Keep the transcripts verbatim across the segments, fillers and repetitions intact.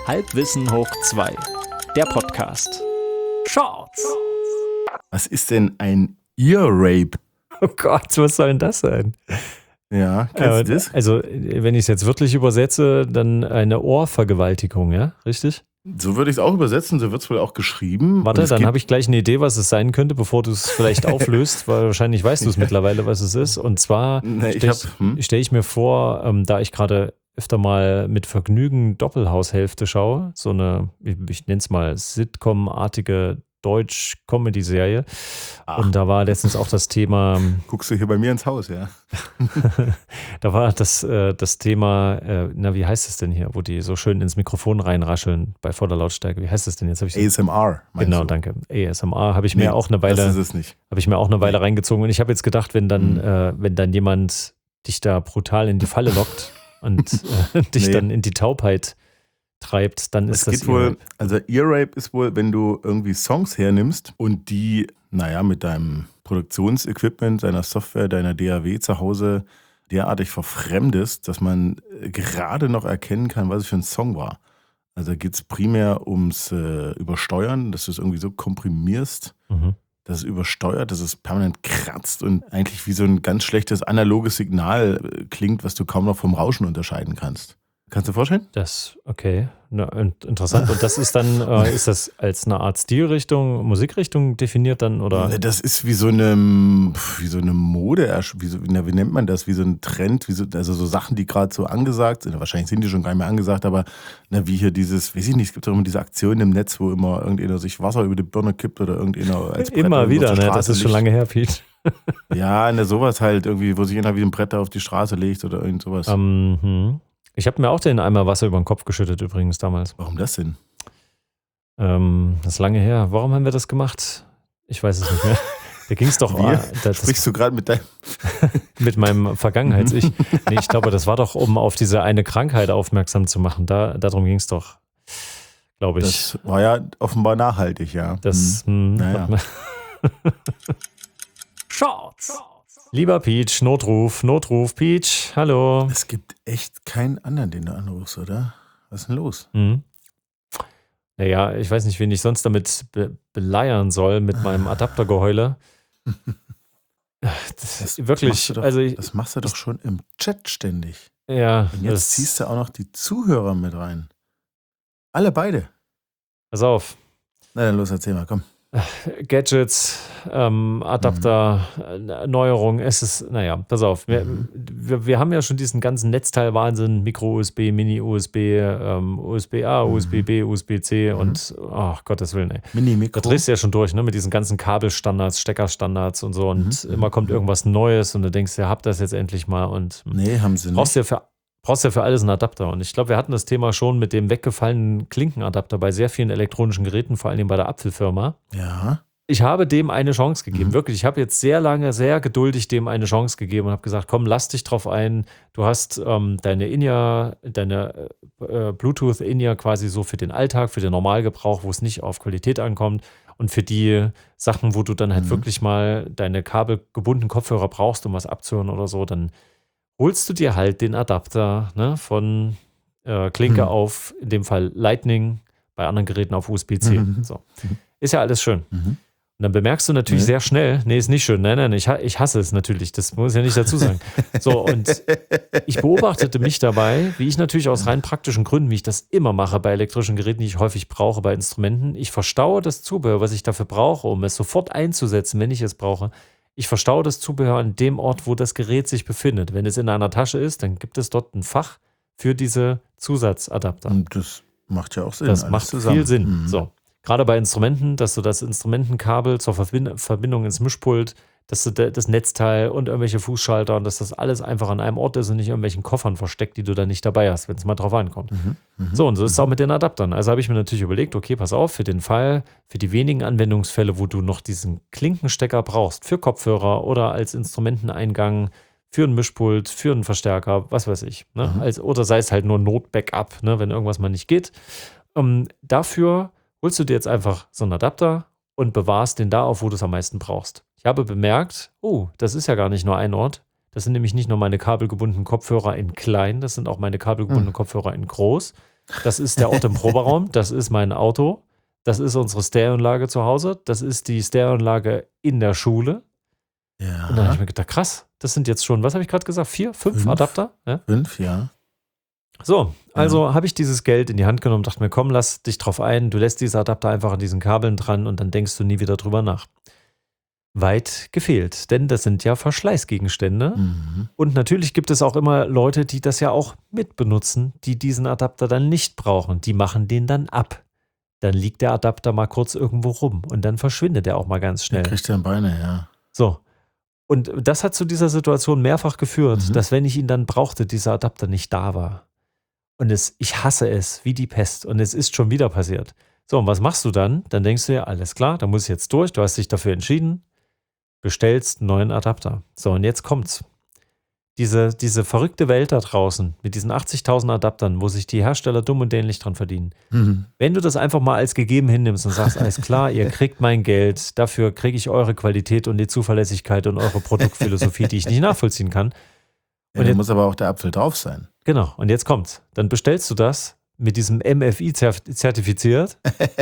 Halbwissen hoch zwei, der Podcast. Shorts. Was ist denn ein Ear Rape? Oh Gott, was soll denn das sein? Ja, kennst Äh, du das? Also, wenn ich es jetzt wörtlich übersetze, dann eine Ohrvergewaltigung, ja? Richtig? So würde ich es auch übersetzen, so wird es wohl auch geschrieben. Warte, Und es dann geht- habe ich gleich eine Idee, was es sein könnte, bevor du es vielleicht auflöst, weil wahrscheinlich weißt du es mittlerweile, was es ist. Und zwar Nee, ich stelle hab, hm? ich, stell ich mir vor, ähm, da ich gerade öfter mal mit Vergnügen Doppelhaushälfte schaue, so eine, ich, ich nenne es mal Sitcom-artige Deutsch-Comedy-Serie. Ach. Und da war letztens auch das Thema, Guckst du hier bei mir ins Haus, ja? da war das, äh, das Thema, äh, na, wie heißt es denn hier, wo die so schön ins Mikrofon reinrascheln bei voller Lautstärke. Wie heißt es denn jetzt? Hab ich A S M R, meinst Genau, du? danke. A S M R habe ich Nee, mir auch eine Das Weile, ist es nicht. habe ich mir auch eine Weile reingezogen. Und ich habe jetzt gedacht, wenn dann, Mhm. äh, wenn dann jemand dich da brutal in die Falle lockt und äh, dich Nee. dann in die Taubheit treibt, dann Es ist das geht wohl, Ear-Rape. also Ear Rape ist wohl, wenn du irgendwie Songs hernimmst und die, naja, mit deinem Produktionsequipment, deiner Software, deiner D A W zu Hause derartig verfremdest, dass man äh, gerade noch erkennen kann, was es für ein Song war. Also da geht es primär ums äh, Übersteuern, dass du es irgendwie so komprimierst, Mhm. dass es übersteuert, dass es permanent kratzt und eigentlich wie so ein ganz schlechtes analoges Signal äh, klingt, was du kaum noch vom Rauschen unterscheiden kannst. Kannst du dir vorstellen? Das, okay, na, in- interessant. Und das ist dann, äh, ist das als eine Art Stilrichtung, Musikrichtung definiert dann, oder? Das ist wie so eine, wie so eine Mode, wie, so, na, wie nennt man das, wie so ein Trend, wie so, also so Sachen, die gerade so angesagt sind. Wahrscheinlich sind die schon gar nicht mehr angesagt, aber na, wie hier dieses, weiß ich nicht, es gibt doch immer diese Aktionen im Netz, wo immer irgendjemand sich Wasser über die Birne kippt oder irgendjemand als Brett Immer irgendwo wieder, auf ne? die Das Straße ist schon legt. lange her, Pete. Ja, na, sowas halt irgendwie, wo sich einer wie ein Brett da auf die Straße legt oder irgend sowas. Ähm, hm. Ich habe mir auch den Eimer Wasser über den Kopf geschüttet übrigens damals. Warum das denn? Ähm, das ist lange her. Warum haben wir das gemacht? Ich weiß es nicht mehr. Da ging es doch Wir? ah, das, Sprichst du gerade mit deinem... mit meinem Vergangenheits-Ich. Nee, ich glaube, das war doch, um auf diese eine Krankheit aufmerksam zu machen. Da, darum ging es doch, glaube ich. Das war ja offenbar nachhaltig, ja. Das, hm, Naja. warte mal. Shorts. Lieber Peach, Notruf, Notruf, Peach, hallo. Es gibt echt keinen anderen, den du anrufst, oder? Was ist denn los? Hm. Naja, ich weiß nicht, wen ich sonst damit be beleiern soll mit meinem Adaptergeheule. Das Das ist wirklich, machst du doch, also ich, das machst du doch schon im Chat ständig. ja, Und jetzt das, ziehst du auch noch die Zuhörer mit rein. Alle beide. pass auf. Na dann los, erzähl mal, komm. Gadgets, ähm, Adapter, äh, Neuerungen, es ist, naja, pass auf, wir, wir, wir haben ja schon diesen ganzen Netzteil-Wahnsinn, Micro-U S B, Mini-U S B, ähm, U S B A, U S B B, U S B C und, ach Gottes Willen, ey. Mini-Mikro. Da drehst du ja schon durch, ne, mit diesen ganzen Kabelstandards, Steckerstandards und so und Mhm. immer kommt irgendwas Neues und du denkst, ja, hab das jetzt endlich mal und Nee, haben sie brauchst nicht. ja für brauchst ja für alles einen Adapter. Und ich glaube, wir hatten das Thema schon mit dem weggefallenen Klinkenadapter bei sehr vielen elektronischen Geräten, vor allem bei der Apfelfirma. Ja. Ich habe dem eine Chance gegeben, Mhm. wirklich. Ich habe jetzt sehr lange, sehr geduldig dem eine Chance gegeben und habe gesagt, komm, lass dich drauf ein. Du hast ähm, deine In-Ear, deine äh, Bluetooth-In-Ear quasi so für den Alltag, für den Normalgebrauch, wo es nicht auf Qualität ankommt. Und für die Sachen, wo du dann halt Mhm. wirklich mal deine kabelgebundenen Kopfhörer brauchst, um was abzuhören oder so, dann holst du dir halt den Adapter, ne, von äh, Klinke Mhm. auf, in dem Fall Lightning, bei anderen Geräten auf U S B C. Mhm. So. Ist ja alles schön. Mhm. Und dann bemerkst du natürlich Nee. sehr schnell, nee, ist nicht schön, nein, nein, ich, ha- ich hasse es natürlich, das muss ich ja nicht dazu sagen. So, und ich beobachtete mich dabei, wie ich natürlich aus rein praktischen Gründen, wie ich das immer mache bei elektrischen Geräten, die ich häufig brauche, bei Instrumenten, ich verstaue das Zubehör, was ich dafür brauche, um es sofort einzusetzen, wenn ich es brauche. Ich verstaue das Zubehör an dem Ort, wo das Gerät sich befindet. Wenn es in einer Tasche ist, dann gibt es dort ein Fach für diese Zusatzadapter. Und das macht ja auch Sinn. Das alles macht zusammen. viel Sinn. Mhm. So. Gerade bei Instrumenten, dass du das Instrumentenkabel zur Verbind- Verbindung ins Mischpult, dass du da- das Netzteil und irgendwelche Fußschalter und dass das alles einfach an einem Ort ist und nicht in irgendwelchen Koffern versteckt, die du dann nicht dabei hast, wenn es mal drauf ankommt. Mhm. Mhm. So, und so ist es auch mit den Adaptern. Also habe ich mir natürlich überlegt, okay, pass auf, für den Fall, für die wenigen Anwendungsfälle, wo du noch diesen Klinkenstecker brauchst, für Kopfhörer oder als Instrumenteneingang, für ein Mischpult, für einen Verstärker, was weiß ich. Ne? Mhm. Als, oder sei es halt nur Not-Backup, ne, wenn irgendwas mal nicht geht. Ähm, dafür holst du dir jetzt einfach so einen Adapter und bewahrst den da auf, wo du es am meisten brauchst. Ich habe bemerkt, oh, das ist ja gar nicht nur ein Ort. Das sind nämlich nicht nur meine kabelgebundenen Kopfhörer in klein, das sind auch meine kabelgebundenen Hm. Kopfhörer in groß. Das ist der Ort im Proberaum, das ist mein Auto, das ist unsere Stereoanlage zu Hause, das ist die Stereoanlage in der Schule. Ja. Und dann habe ich mir gedacht, krass, das sind jetzt schon, was habe ich gerade gesagt, vier, fünf, Fünf. Adapter? Ja? Fünf, ja. So, also habe ich dieses Geld in die Hand genommen und dachte mir, komm, lass dich drauf ein, du lässt diese Adapter einfach an diesen Kabeln dran und dann denkst du nie wieder drüber nach. Weit gefehlt, denn das sind ja Verschleißgegenstände. Mhm. Und natürlich gibt es auch immer Leute, die das ja auch mitbenutzen, die diesen Adapter dann nicht brauchen. Die machen den dann ab. Dann liegt der Adapter mal kurz irgendwo rum und dann verschwindet er auch mal ganz schnell. Der kriegt ja Beine, ja. So. Und das hat zu dieser Situation mehrfach geführt, Mhm. dass wenn ich ihn dann brauchte, dieser Adapter nicht da war. Und es, ich hasse es wie die Pest. Und es ist schon wieder passiert. So, und was machst du dann? Dann denkst du ja, alles klar, da muss ich jetzt durch. Du hast dich dafür entschieden. Bestellst einen neuen Adapter. So, und jetzt kommt's. Diese, diese verrückte Welt da draußen mit diesen achtzigtausend Adaptern, wo sich die Hersteller dumm und dämlich dran verdienen. Mhm. Wenn du das einfach mal als gegeben hinnimmst und sagst, alles klar, ihr kriegt mein Geld, dafür kriege ich eure Qualität und die Zuverlässigkeit und eure Produktphilosophie, die ich nicht nachvollziehen kann. Ja, Und da jetzt- muss aber auch der Apfel drauf sein. Genau, und jetzt kommt's. Dann bestellst du das mit diesem M F I zerf- zertifiziert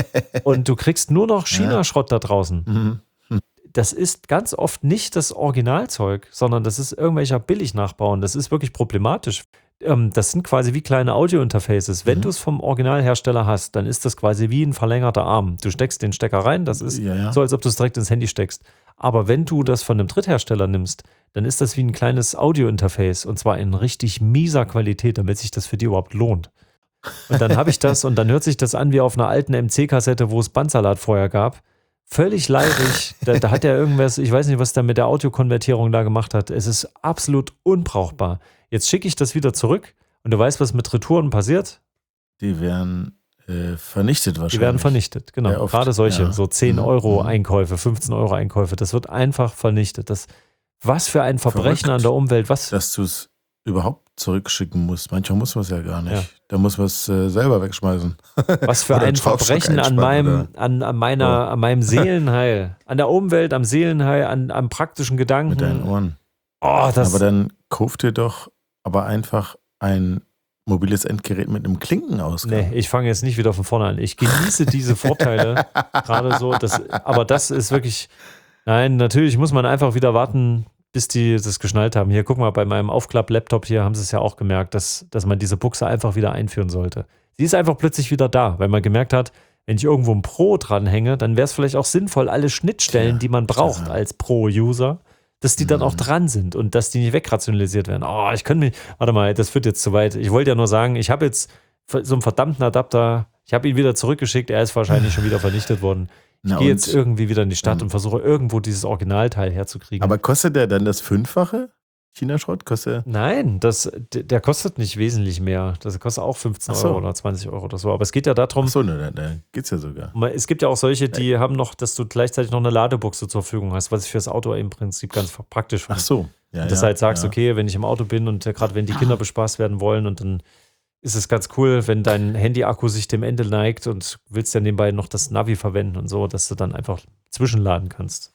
und du kriegst nur noch China-Schrott da draußen. Mhm. Das ist ganz oft nicht das Originalzeug, sondern das ist irgendwelcher Billig-Nachbauen. Das ist wirklich problematisch. Ähm, das sind quasi wie kleine Audio-Interfaces. Wenn Mhm. du es vom Originalhersteller hast, dann ist das quasi wie ein verlängerter Arm. Du steckst den Stecker rein, das ist Ja, ja. so, als ob du es direkt ins Handy steckst. Aber wenn du das von einem Dritthersteller nimmst, dann ist das wie ein kleines Audio-Interface und zwar in richtig mieser Qualität, damit sich das für die überhaupt lohnt. Und dann habe ich das und dann hört sich das an wie auf einer alten M C-Kassette, wo es Bandsalat vorher gab. Völlig leidig. Da, da hat er irgendwas, ich weiß nicht, was der mit der Audiokonvertierung da gemacht hat. Es ist absolut unbrauchbar. Jetzt schicke ich das wieder zurück und du weißt, was mit Retouren passiert? Die werden äh, vernichtet wahrscheinlich. Die werden vernichtet, genau. Ja, oft, Gerade solche, ja. so zehn Mhm, Euro mhm. Einkäufe, fünfzehn Euro Einkäufe, das wird einfach vernichtet. Das, was für ein Verbrechen Verrückt. an der Umwelt, was? Dass du es überhaupt zurückschicken musst. Manchmal muss man es ja gar nicht. Ja. Da muss man es äh, selber wegschmeißen. Was für Oder ein einen Schraubstock Verbrechen an einspannen, meinem, oder? an, an meiner, Ja. an meinem Seelenheil, an der Umwelt, am Seelenheil, an, am praktischen Gedanken. Mit deinen Ohren. Oh, das, Aber dann kauf dir doch aber einfach ein mobiles Endgerät mit einem Klinkenausgang. nee, ich fange jetzt nicht wieder von vorne an. Ich genieße diese Vorteile gerade so. Das, aber das ist wirklich, nein, natürlich muss man einfach wieder warten, bis die das geschnallt haben. Hier, guck mal, bei meinem Aufklapp-Laptop hier haben sie es ja auch gemerkt, dass, dass man diese Buchse einfach wieder einführen sollte. Sie ist einfach plötzlich wieder da, weil man gemerkt hat, wenn ich irgendwo ein Pro dranhänge, dann wäre es vielleicht auch sinnvoll, alle Schnittstellen, Tja, die man braucht tja. als Pro-User, dass die dann Mhm. auch dran sind und dass die nicht wegrationalisiert werden. Oh, ich könnte mich, warte mal, das führt jetzt zu weit. Ich wollte ja nur sagen, ich habe jetzt so einen verdammten Adapter, ich habe ihn wieder zurückgeschickt, er ist wahrscheinlich schon wieder vernichtet worden. Ich Na gehe und? jetzt irgendwie wieder in die Stadt Mhm. und versuche irgendwo dieses Originalteil herzukriegen. Aber kostet der dann das Fünffache? China-Schrott? Kostet Nein, das, d- der kostet nicht wesentlich mehr. Das kostet auch fünfzehn Ach so. Euro oder zwanzig Euro oder so. Aber es geht ja darum, Achso, ne, da, da geht's ja sogar. es gibt ja auch solche, die haben noch, dass du gleichzeitig noch eine Ladebuchse zur Verfügung hast, was ich fürs Auto im Prinzip ganz praktisch finde. Ach so. Ja, Und dass ja, du halt sagst, ja. okay, wenn ich im Auto bin und äh, gerade wenn die Kinder bespaßt werden wollen und dann ist es ganz cool, wenn dein Handy-Akku sich dem Ende neigt und willst ja nebenbei noch das Navi verwenden und so, dass du dann einfach zwischenladen kannst.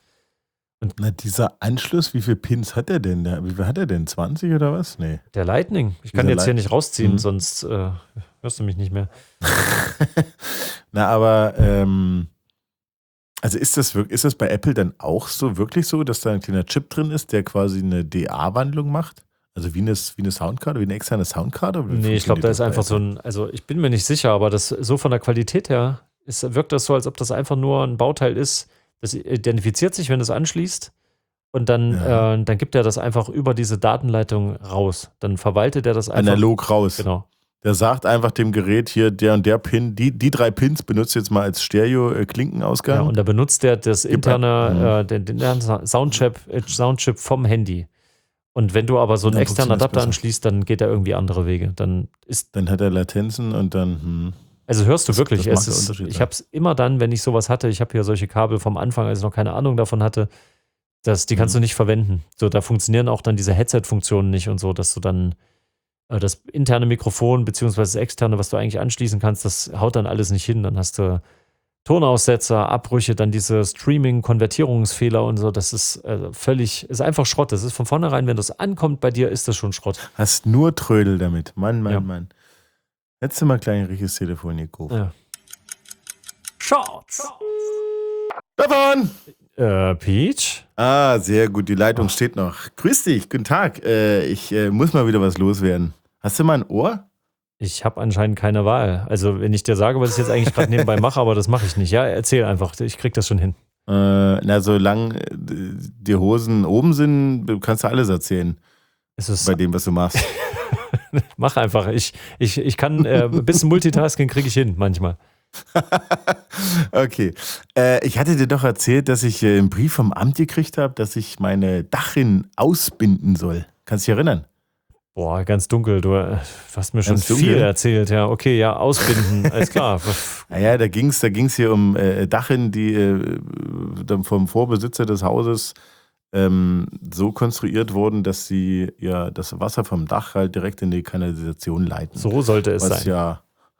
Na, dieser Anschluss, wie viele Pins hat er denn da? Wie viel hat er denn? zwanzig oder was? Nee. Der Lightning, ich kann Dieser jetzt hier Light- nicht rausziehen, Mhm. sonst äh, hörst du mich nicht mehr. Na, aber ähm, also ist das wirklich, ist das bei Apple dann auch so, wirklich so, dass da ein kleiner Chip drin ist, der quasi eine D A-Wandlung macht? Also wie eine, wie eine Soundkarte, wie eine externe Soundkarte? Oder wie Nee, ich glaube, funktioniert da das ist bei einfach so Apple? ein, also ich bin mir nicht sicher, aber das so von der Qualität her ist, wirkt das so, als ob das einfach nur ein Bauteil ist. Das identifiziert sich, wenn du es anschließt und dann, Ja. äh, dann gibt er das einfach über diese Datenleitung raus. Dann verwaltet er das einfach. Analog raus. Genau. Der sagt einfach dem Gerät hier, der und der Pin, die, die drei Pins benutzt jetzt mal als Stereo-Klinkenausgang. Ja, und da benutzt der das Gib interne, ein- äh, den, den internen Soundchip, äh, Soundchip vom Handy. Und wenn du aber so einen Dann externen funktioniert's Adapter besser. anschließt, dann geht er irgendwie andere Wege. Dann ist Dann hat er Latenzen und dann, hm. Also hörst du Das- wirklich, das macht es den ist, Unterschied, ich ja. habe es immer dann, wenn ich sowas hatte, ich habe hier solche Kabel vom Anfang, als ich noch keine Ahnung davon hatte, dass die kannst Mhm. du nicht verwenden. So, da funktionieren auch dann diese Headset-Funktionen nicht und so, dass du dann äh, das interne Mikrofon beziehungsweise das externe, was du eigentlich anschließen kannst, das haut dann alles nicht hin. Dann hast du Tonaussetzer, Abbrüche, dann diese Streaming-Konvertierungsfehler und so. Das ist äh, völlig, ist einfach Schrott. Das ist von vornherein, wenn das ankommt bei dir, ist das schon Schrott. Hast nur Trödel damit. Mann, Mann, Ja. Mann. Hättest du mal gleich ein richtiges Telefon gekauft. Ja. Shorts. Davon! Äh, Peach? Ah, sehr gut, die Leitung steht noch. Grüß dich, guten Tag. Äh, ich äh, muss mal wieder was loswerden. Hast du mal ein Ohr? Ich habe anscheinend keine Wahl. Also, wenn ich dir sage, was ich jetzt eigentlich gerade nebenbei mache, aber das mache ich nicht. Ja, erzähl einfach. Ich krieg das schon hin. Äh, na, solange äh, die Hosen oben sind, kannst du alles erzählen. Es ist Bei dem, was du machst. Mach einfach. Ich, ich, ich kann, äh, ein bisschen Multitasking kriege ich hin manchmal. Okay. Äh, ich hatte dir doch erzählt, dass ich äh, einen Brief vom Amt gekriegt habe, dass ich meine Dachin ausbinden soll. Kannst du dich erinnern? Boah, ganz dunkel. Du äh, hast mir schon Ganz dunkel? viel erzählt. Ja, okay, ja, ausbinden. Alles klar. Naja, da ging es da ging's hier um äh, Dachin, die äh, dann vom Vorbesitzer des Hauses ähm, so konstruiert wurden, dass sie ja das Wasser vom Dach halt direkt in die Kanalisation leiten. So sollte es Was sein. ja,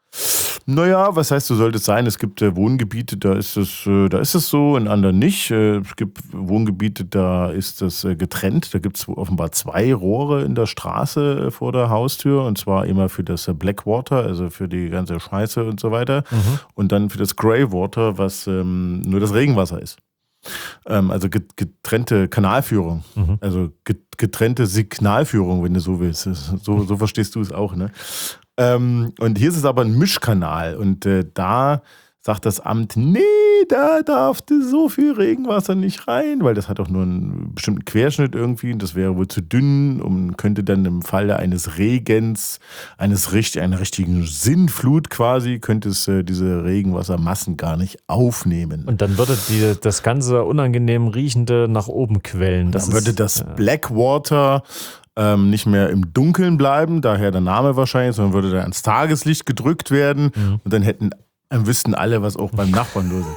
naja, was heißt, so sollte es sein? Es gibt äh, Wohngebiete, da ist es, äh, da ist es so, in anderen nicht. Äh, es gibt Wohngebiete, da ist das äh, getrennt. Da gibt es offenbar zwei Rohre in der Straße äh, vor der Haustür. Und zwar immer für das äh, Blackwater, also für die ganze Scheiße und so weiter. Mhm. Und dann für das Greywater, was ähm, nur das Regenwasser ist. Ähm, also get- getrennte Kanalführung. Mhm. Also get- getrennte Signalführung, wenn du so willst. So, so verstehst du es auch, ne? Ähm, und hier ist es aber ein Mischkanal und äh, da sagt das Amt, nee, da darf so viel Regenwasser nicht rein, weil das hat auch nur einen bestimmten Querschnitt irgendwie und das wäre wohl zu dünn und könnte dann im Falle eines Regens, eines richtig, einer richtigen Sinnflut quasi, könnte es äh, diese Regenwassermassen gar nicht aufnehmen. Und dann würde die, das ganze unangenehm riechende nach oben quellen. Das Dann würde ist, das ja. Blackwater ähm, nicht mehr im Dunkeln bleiben, daher der Name wahrscheinlich, sondern würde dann ans Tageslicht gedrückt werden Mhm. und dann hätten, dann wüssten alle, was auch beim Nachbarn los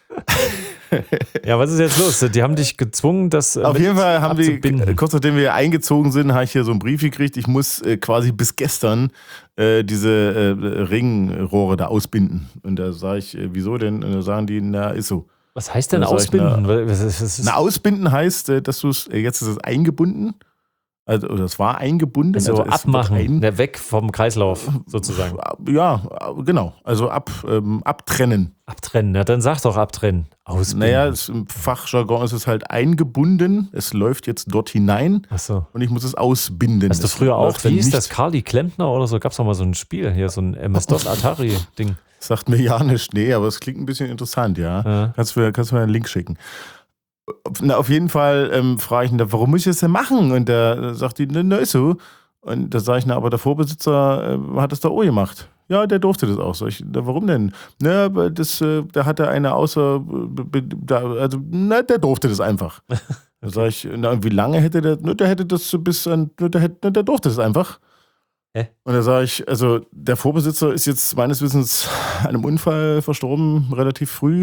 ist. Ja, was ist jetzt los? Die haben dich gezwungen, das äh, Auf mit jeden Fall haben wir, abzubinden. kurz nachdem wir eingezogen sind, habe ich hier so einen Brief gekriegt, ich muss äh, quasi bis gestern äh, diese äh, Regenrohre da ausbinden. Und da sage ich, äh, wieso denn? Und da sagen die, na, ist so. Was heißt denn Da sag ich, ausbinden? Was ist- was ist- Na, ausbinden heißt, äh, dass du es, äh, jetzt ist es eingebunden, also oder es war eingebunden. Also, es wird abmachen, ein- ne, weg vom Kreislauf sozusagen. Ja, genau. Also ab, ähm, abtrennen. Abtrennen, na dann sag doch abtrennen. Ausbinden. Naja, es, im Fachjargon ist es halt eingebunden. Es läuft jetzt dort hinein Achso. und ich muss es ausbinden. Hast du Es früher auch, läuft dann wie hieß nicht- das, Carly Klempner oder so? Gab es doch mal so ein Spiel hier, so ein M S-DOS Atari-Ding. Sagt mir ja nicht, nee, aber es klingt ein bisschen interessant, ja. Ja. Kannst du mir, kannst du mir einen Link schicken. Na, auf jeden Fall ähm, frage ich ihn, da, warum muss ich das denn machen? Und da sagt die, na, na ist so. Und da sage ich, na, aber der Vorbesitzer äh, hat das da auch gemacht. Ja, der durfte das auch. Sag ich, na, warum denn? Na, aber das, äh, da hat er eine außer, äh, da, also, na, der durfte das einfach. Da sage ich, na, und wie lange hätte der, na, der hätte das bis an, na, der, hätte, na, der durfte das einfach. Hä? Und da sage ich, also der Vorbesitzer ist jetzt meines Wissens an einem Unfall verstorben, relativ früh.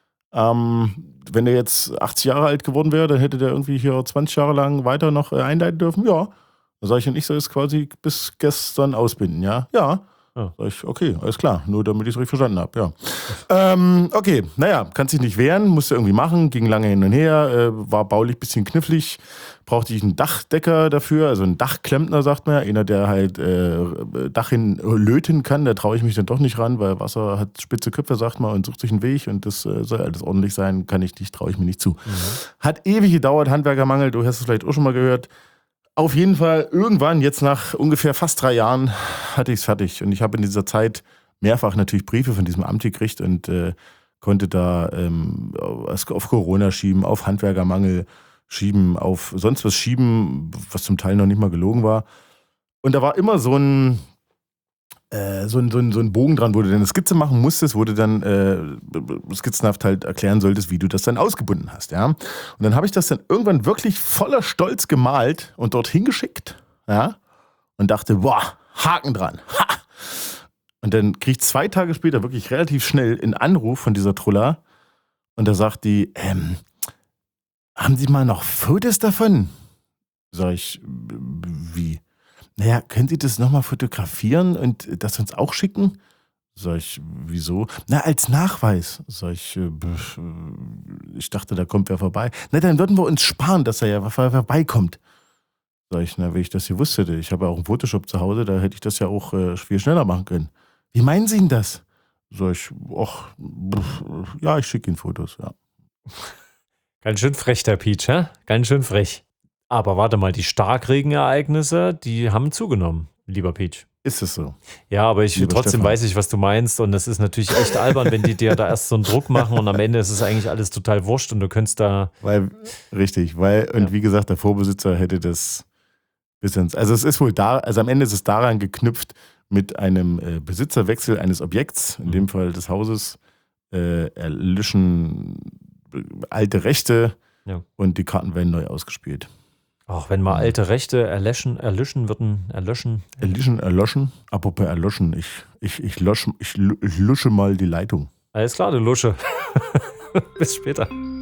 Ähm, wenn der jetzt achtzig Jahre alt geworden wäre, dann hätte der irgendwie hier zwanzig Jahre lang weiter noch äh, einleiten dürfen. Ja. Da sage ich, und ich soll es quasi bis gestern ausbinden, ja? Ja. Ja. Sag ich, okay, alles klar, nur damit ich es richtig verstanden habe, ja. Ähm, okay, naja, kann sich nicht wehren, musste irgendwie machen, ging lange hin und her, äh, war baulich ein bisschen knifflig, brauchte ich einen Dachdecker dafür, also einen Dachklempner, sagt man ja, einer, der halt äh, Dach hin löten kann, da traue ich mich dann doch nicht ran, weil Wasser hat spitze Köpfe, sagt man, und sucht sich einen Weg und das äh, soll alles ordentlich sein, kann ich nicht, traue ich mir nicht zu. Mhm. Hat ewig gedauert, Handwerkermangel, du hast es vielleicht auch schon mal gehört. Auf jeden Fall, irgendwann, jetzt nach ungefähr fast drei Jahren, hatte ich es fertig. Und ich habe in dieser Zeit mehrfach natürlich Briefe von diesem Amt gekriegt und äh, konnte da ähm, auf Corona schieben, auf Handwerkermangel schieben, auf sonst was schieben, was zum Teil noch nicht mal gelogen war. Und da war immer so ein, äh, so ein, so ein, so ein Bogen dran, wo du dann eine Skizze machen musstest, wo du dann äh, skizzenhaft halt erklären solltest, wie du das dann ausgebunden hast. Ja? Und dann habe ich das dann irgendwann wirklich voller Stolz gemalt und dorthin geschickt. Ja? Und dachte, boah, Haken dran. Ha! Und dann krieg ich zwei Tage später wirklich relativ schnell einen Anruf von dieser Trulla und da sagt die, ähm, haben Sie mal noch Fotos davon? Sag ich, wie? Naja, können Sie das nochmal fotografieren und das uns auch schicken? Sag ich, wieso? Na, als Nachweis. Sag ich, äh, ich dachte, da kommt wer vorbei. Na, dann würden wir uns sparen, dass er ja vorbeikommt. Sag ich, na, wenn ich das gewusst hätte. Ich habe ja auch einen Photoshop zu Hause, da hätte ich das ja auch äh, viel schneller machen können. Wie meinen Sie denn das? Sag ich, ach, ja, ich schicke Ihnen Fotos, ja. Ganz schön frech, der Peach, hä? Ganz schön frech. Aber warte mal, die Starkregenereignisse, die haben zugenommen, lieber Peach. Ist es so? Ja, aber ich Lieber trotzdem Stefan. weiß ich, was du meinst. Und das ist natürlich echt albern, wenn die dir da erst so einen Druck machen und am Ende ist es eigentlich alles total wurscht und du könntest da. Weil, richtig, weil, und Ja. wie gesagt, der Vorbesitzer hätte das bis ins, also es ist wohl da, also am Ende ist es daran geknüpft, mit einem äh, Besitzerwechsel eines Objekts, in dem Fall des Hauses, äh, erlöschen äh, alte Rechte Ja. und die Karten werden neu ausgespielt. Auch wenn mal alte Rechte erlöschen, erlöschen würden, erlöschen. Erlöschen, erloschen? Apropos erloschen, ich, ich, ich, lösche, ich, lu- ich lusche mal die Leitung. Alles klar, du Lusche. Bis später.